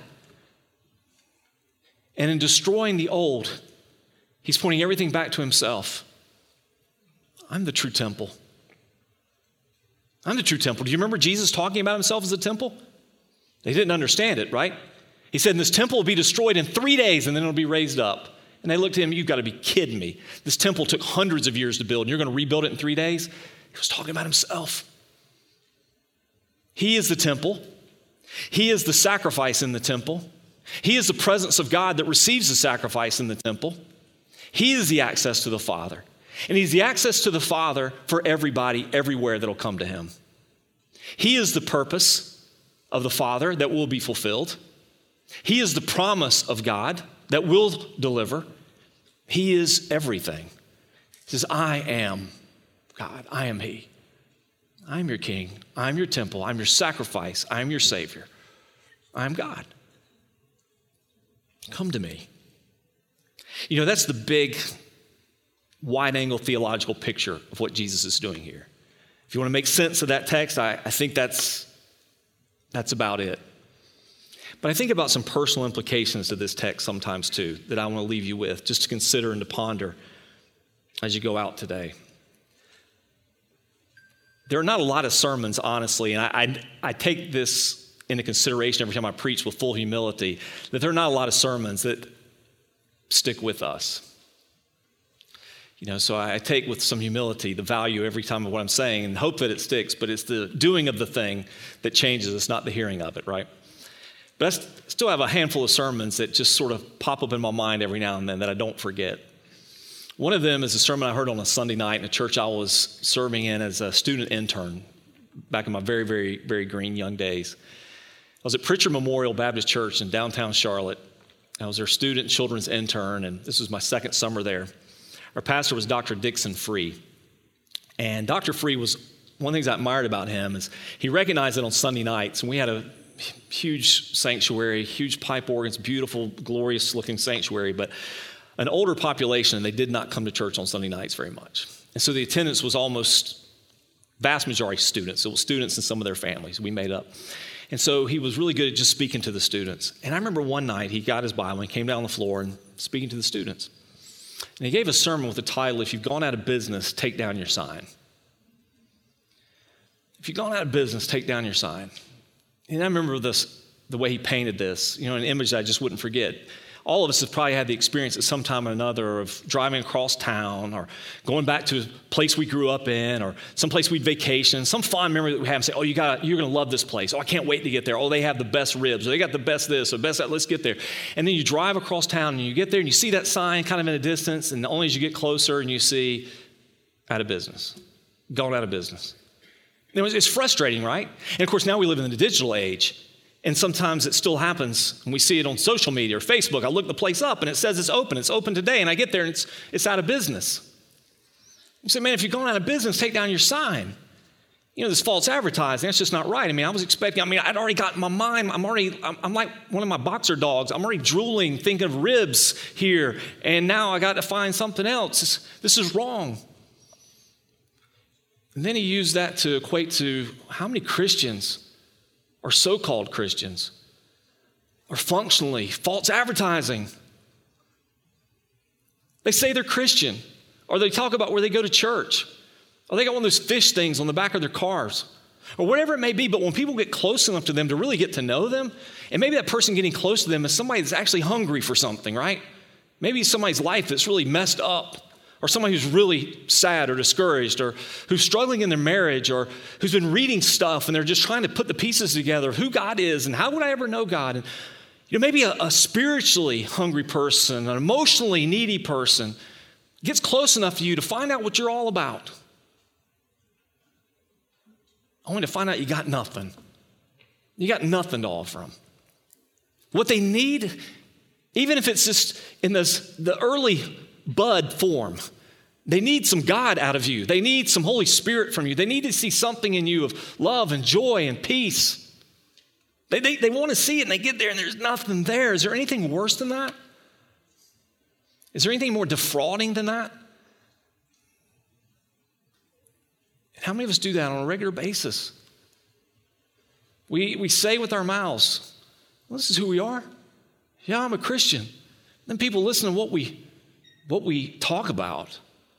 And in destroying the old, he's pointing everything back to himself. I'm the true temple. I'm the true temple. Do you remember Jesus talking about himself as a temple? They didn't understand it, right? He said, this temple will be destroyed in three days and then it'll be raised up. And they looked at him, you've got to be kidding me. This temple took hundreds of years to build and you're going to rebuild it in three days? He was talking about himself. He is the temple. He is the sacrifice in the temple. He is the presence of God that receives the sacrifice in the temple. He is the access to the Father. And he's the access to the Father for everybody, everywhere that'll come to him. He is the purpose of the Father that will be fulfilled. He is the promise of God that will deliver. He is everything. He says, I am God. I am he. I'm your king. I'm your temple. I'm your sacrifice. I'm your Savior. I'm God. Come to me. You know, that's the big wide-angle theological picture of what Jesus is doing here. If you want to make sense of that text, I, I think that's, that's about it. But I think about some personal implications to this text sometimes too that I want to leave you with, just to consider and to ponder as you go out today. There are not a lot of sermons, honestly, and I, I, I take this into consideration every time I preach with full humility, that there are not a lot of sermons that stick with us. You know, so I take with some humility the value every time of what I'm saying and hope that it sticks, but it's the doing of the thing that changes us, not the hearing of it, right? But I still have a handful of sermons that just sort of pop up in my mind every now and then that I don't forget. One of them is a sermon I heard on a Sunday night in a church I was serving in as a student intern back in my very, very, very green young days. I was at Pritchard Memorial Baptist Church in downtown Charlotte. I was their student children's intern, and this was my second summer there. Our pastor was Doctor Dixon Free. And Doctor Free was, one of the things I admired about him is he recognized that on Sunday nights, and we had a huge sanctuary, huge pipe organs, beautiful, glorious looking sanctuary, but an older population, and they did not come to church on Sunday nights very much. And so the attendance was almost vast majority students. It was students and some of their families we made up. And so he was really good at just speaking to the students. And I remember one night he got his Bible and came down on the floor and speaking to the students. And he gave a sermon with the title, "If You've Gone Out of Business, Take Down Your Sign." If you've gone out of business, take down your sign. And I remember this, the way he painted this, you know, an image that I just wouldn't forget. All of us have probably had the experience at some time or another of driving across town or going back to a place we grew up in or some place we'd vacation, some fond memory that we have and say, oh, you got, you're going to love this place. Oh, I can't wait to get there. Oh, they have the best ribs. Or they got the best this or best that. Let's get there. And then you drive across town and you get there and you see that sign kind of in a distance, and only as you get closer and you see out of business, gone out of business. It's frustrating, right? And of course, now we live in the digital age. And sometimes it still happens, and we see it on social media or Facebook. I look the place up, and it says it's open. It's open today, and I get there, and it's, it's out of business. You say, man, if you're going out of business, take down your sign. You know, this false advertising, that's just not right. I mean, I was expecting, I mean, I'd already got in my mind, I'm already, I'm, I'm like one of my boxer dogs. I'm already drooling, thinking of ribs here, and now I got to find something else. This, this is wrong. And then he used that to equate to how many Christians or so-called Christians, or functionally false advertising. They say they're Christian, or they talk about where they go to church, or they got one of those fish things on the back of their cars, or whatever it may be. But when people get close enough to them to really get to know them, and maybe that person getting close to them is somebody that's actually hungry for something, right? Maybe somebody's life that's really messed up, or somebody who's really sad or discouraged, or who's struggling in their marriage, or who's been reading stuff and they're just trying to put the pieces together of who God is and how would I ever know God? And you know, maybe a, a spiritually hungry person, an emotionally needy person gets close enough to you to find out what you're all about. Only to find out you got nothing. You got nothing to offer them. What they need, even if it's just in this, the early bud form, they need some God out of you. They need some Holy Spirit from you. They need to see something in you of love and joy and peace. They, they, they want to see it, and they get there and there's nothing there. Is there anything worse than that? Is there anything more defrauding than that? And how many of us do that on a regular basis? We, we say with our mouths, well, this is who we are. Yeah, I'm a Christian. Then people listen to what we what we talk about.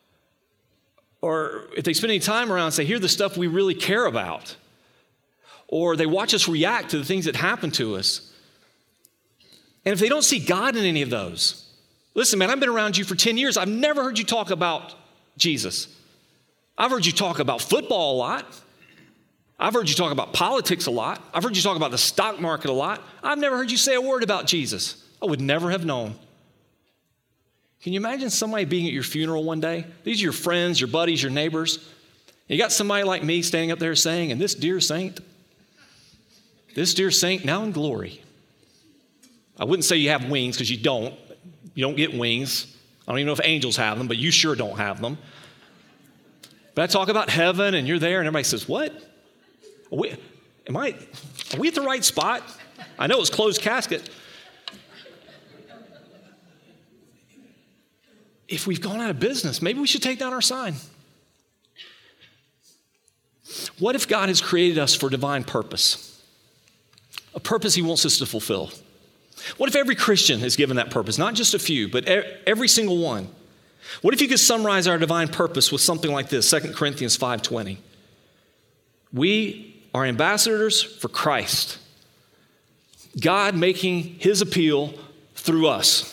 Or if they spend any time around and say, here's the stuff we really care about. Or they watch us react to the things that happen to us. And if they don't see God in any of those, listen, man, I've been around you for ten years. I've never heard you talk about Jesus. I've heard you talk about football a lot. I've heard you talk about politics a lot. I've heard you talk about the stock market a lot. I've never heard you say a word about Jesus. I would never have known. Can you imagine somebody being at your funeral one day? These are your friends, your buddies, your neighbors. You got somebody like me standing up there saying, and this dear saint, this dear saint now in glory. I wouldn't say you have wings because you don't. You don't get wings. I don't even know if angels have them, but you sure don't have them. But I talk about heaven and you're there and everybody says, what? Are we, am I, are we at the right spot? I know it's closed casket. If we've gone out of business, maybe we should take down our sign. What if God has created us for divine purpose? A purpose he wants us to fulfill. What if every Christian is given that purpose? Not just a few, but every single one. What if you could summarize our divine purpose with something like this, Second Corinthians five twenty. We are ambassadors for Christ. God making his appeal through us.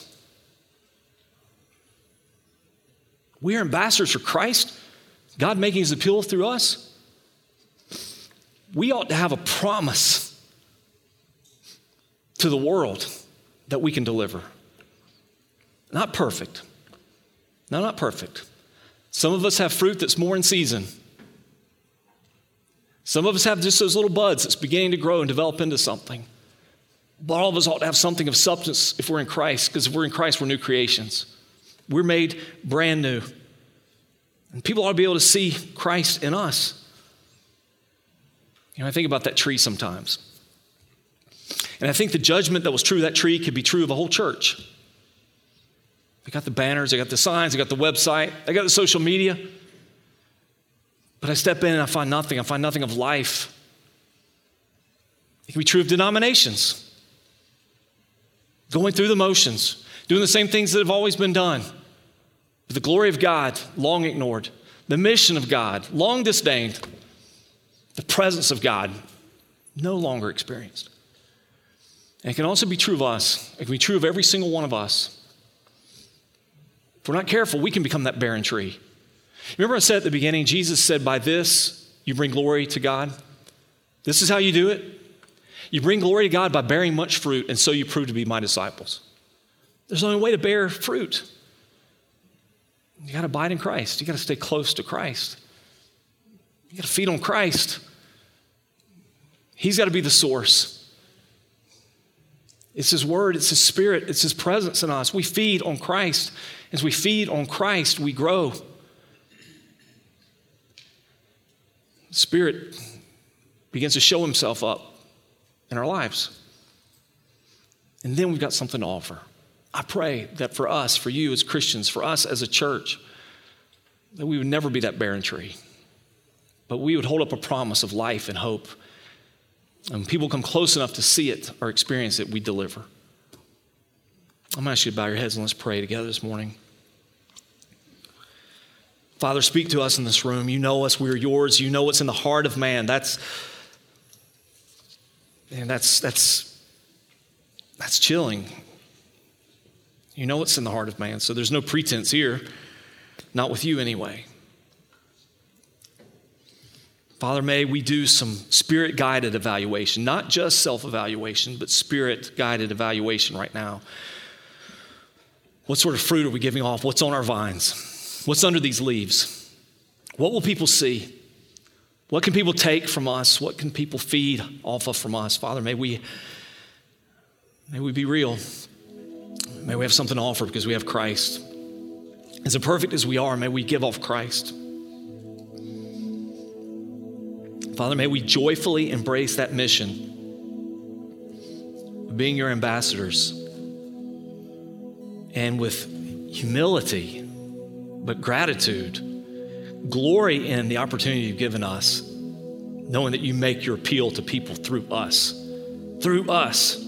We are ambassadors for Christ. God making his appeal through us. We ought to have a promise to the world that we can deliver. Not perfect. No, not perfect. Some of us have fruit that's more in season. Some of us have just those little buds that's beginning to grow and develop into something. But all of us ought to have something of substance if we're in Christ, because if we're in Christ, we're new creations. We're made brand new. And people ought to be able to see Christ in us. You know, I think about that tree sometimes. And I think the judgment that was true of that tree could be true of a whole church. They got the banners, they got the signs, they got the website, they got the social media. But I step in and I find nothing. I find nothing of life. It can be true of denominations. Going through the motions, doing the same things that have always been done. But the glory of God, long ignored. The mission of God, long disdained. The presence of God, no longer experienced. And it can also be true of us. It can be true of every single one of us. If we're not careful, we can become that barren tree. Remember I said at the beginning, Jesus said, by this you bring glory to God. This is how you do it. You bring glory to God by bearing much fruit, and so you prove to be my disciples. There's only a way to bear fruit. You got to abide in Christ. You got to stay close to Christ. You got to feed on Christ. He's got to be the source. It's his word, it's his spirit, it's his presence in us. We feed on Christ. As we feed on Christ, we grow. The Spirit begins to show himself up in our lives. And then we've got something to offer. I pray that for us, for you as Christians, for us as a church, that we would never be that barren tree, but we would hold up a promise of life and hope. And when people come close enough to see it or experience it, we deliver. I'm going to ask you to bow your heads and let's pray together this morning. Father, speak to us in this room. You know us. We are yours. You know what's in the heart of man. That's, and that's, that's, that's chilling. You know what's in the heart of man. So there's no pretense here. Not with you anyway. Father, may we do some spirit-guided evaluation, not just self-evaluation, but spirit-guided evaluation right now. What sort of fruit are we giving off? What's on our vines? What's under these leaves? What will people see? What can people take from us? What can people feed off of from us? Father, may we, may we be real. May we have something to offer because we have Christ. As imperfect as we are, may we give off Christ. Father, may we joyfully embrace that mission of being your ambassadors, and with humility, but gratitude, glory in the opportunity you've given us, knowing that you make your appeal to people through us. Through us.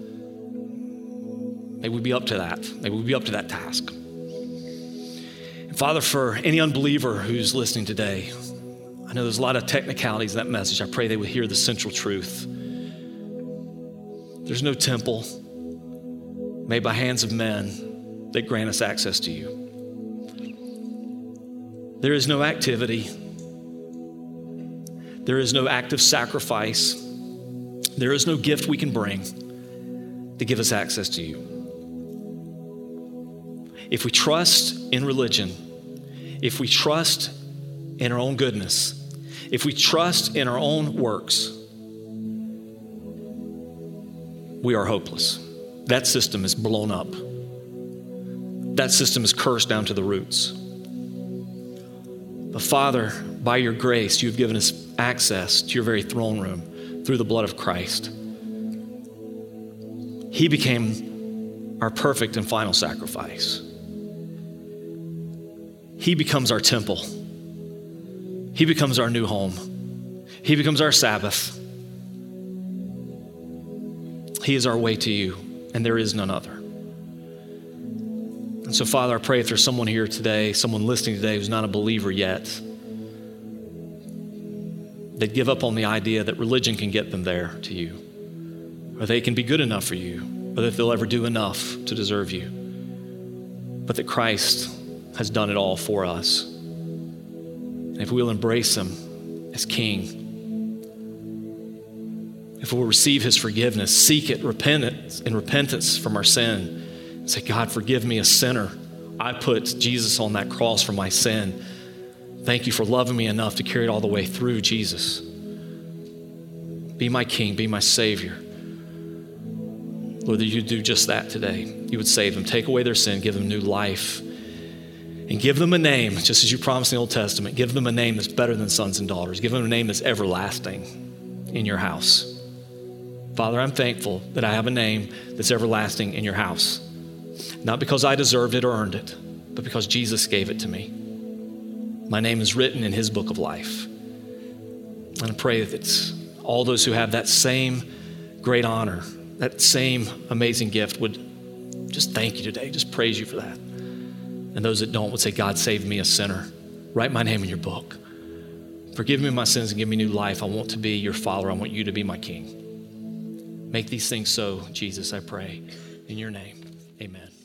May we be up to that. May we be up to that task. And Father, for any unbeliever who's listening today, I know there's a lot of technicalities in that message. I pray they would hear the central truth. There's no temple made by hands of men that grant us access to you. There is no activity. There is no act of sacrifice. There is no gift we can bring to give us access to you. If we trust in religion, if we trust in our own goodness, if we trust in our own works, we are hopeless. That system is blown up. That system is cursed down to the roots. But Father, by your grace, you've given us access to your very throne room through the blood of Christ. He became our perfect and final sacrifice. He becomes our temple. He becomes our new home. He becomes our Sabbath. He is our way to you, and there is none other. And so, Father, I pray if there's someone here today, someone listening today who's not a believer yet, they'd give up on the idea that religion can get them there to you, or they can be good enough for you, or that they'll ever do enough to deserve you, but that Christ has done it all for us. And if we'll embrace him as King, if we'll receive his forgiveness, seek it, repentance in repentance from our sin, and say, God, forgive me, a sinner. I put Jesus on that cross for my sin. Thank you for loving me enough to carry it all the way through, Jesus. Be my King, be my Savior. Lord, that you do just that today. You would save them, take away their sin, give them new life, and give them a name, just as you promised in the Old Testament. Give them a name that's better than sons and daughters. Give them a name that's everlasting in your house. Father, I'm thankful that I have a name that's everlasting in your house. not because I deserved it or earned it, but because Jesus gave it to me. My name is written in his book of life. And I pray that all those who have that same great honor, that same amazing gift would just thank you today, just praise you for that. And those that don't would say, God, save me, a sinner. Write my name in your book. Forgive me my sins and give me new life. I want to be your follower. I want you to be my king. Make these things so, Jesus, I pray. In your name, amen.